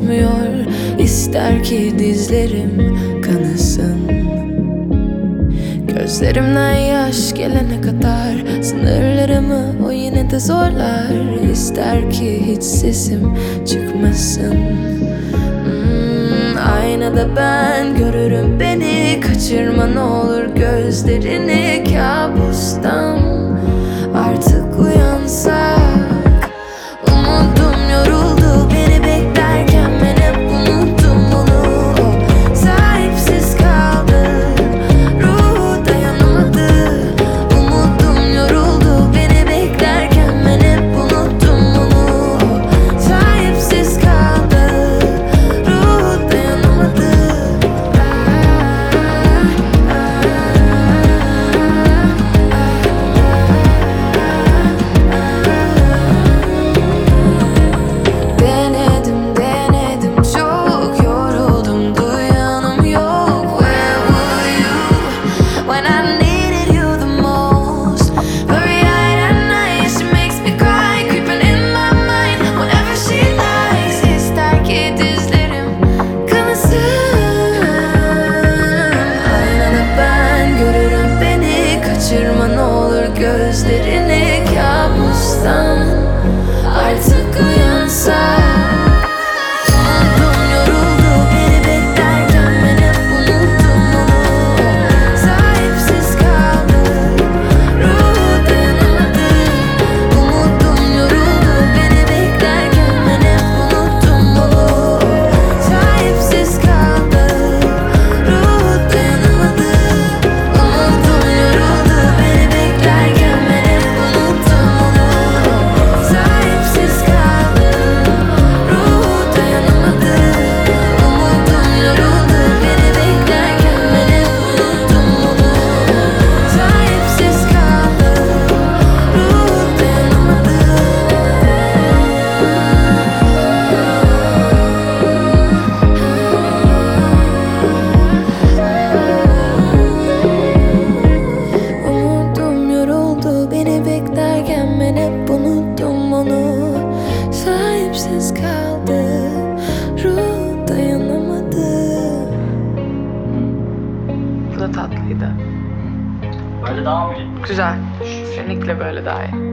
tutmuyor. İster ki dizlerim kanasın. Gözlerimden yaş gelene kadar sınırlarımı o yine de zorlar. İster ki hiç sesim çıkmasın. Aynada ben görürüm beni. Kaçırma ne olur gözlerini, kabustan artık uyansak. Umudum yoruldu beni beklerken, ben hep unuttum onu. O sahipsiz kaldı, ruhu dayanamadı. Umudum yoruldu beni beklerken, ben hep unuttum onu. O sahipsiz kaldı, ruhu dayanamadı. Denedim çok yoruldum, duyanım yok. Where were you when I needed you the most? Blurry-eyed at night, she makes me cry, creeping in my mind whenever she lies. İster ki dizlerim kanasın. Aynada ben görürüm beni. Kaçırma ne olur gözlerini, kabustan artık uyansak. Umudum yoruldu beni beklerken, ben hep unuttum onu. Sahipsiz kaldı, ruhu dayanamadı. Umudum yoruldu beni beklerken, ben hep unuttum onu. Sahipsiz kaldı, ruhu dayanamadı. Umudum yoruldu beni beklerken, ben hep unuttum onu. Sahipsiz kaldı, ruhu dayanamadı. Umudum yoruldu beni beklerken, ben hep unuttum onu. Sahipsiz kaldı, ruhu dayanamadı. Umudum yoruldu beni beklerken, ben hep unuttum onu. Sahipsiz kaldı, ruh dayanamadı. Bu da tatlıydı. Böyle daha mı iyi? Güzel. Kesinlikle böyle daha iyi.